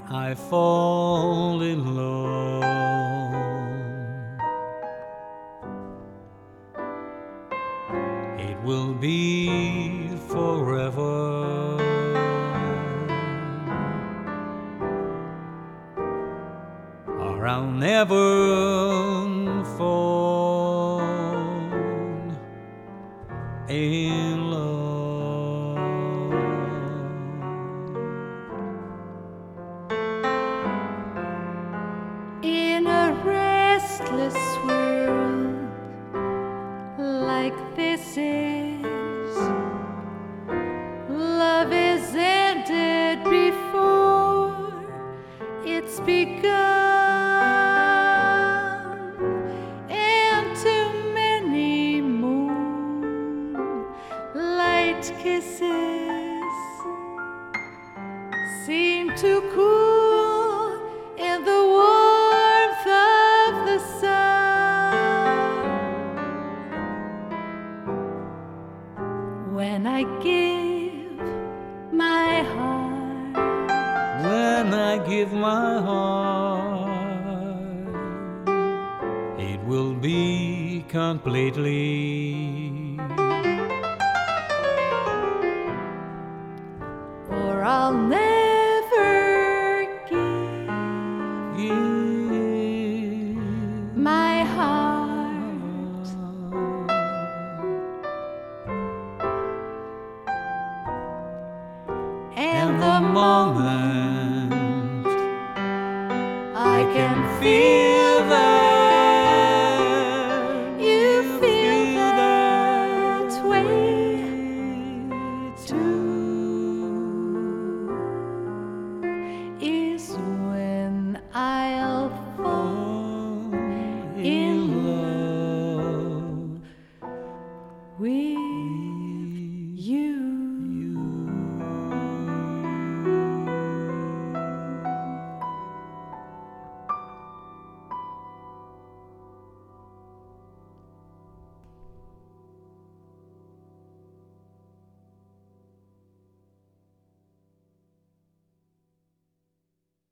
I fall in love, it will be forever, or I'll never fall in love. In a restless world like this is, love is ended before it's begun, and too many moonlight kisses seem to cool in the warmth of the sun. When I give my heart, When I give my heart, it will be completely, or I'll never give give my heart. And the moment I can feel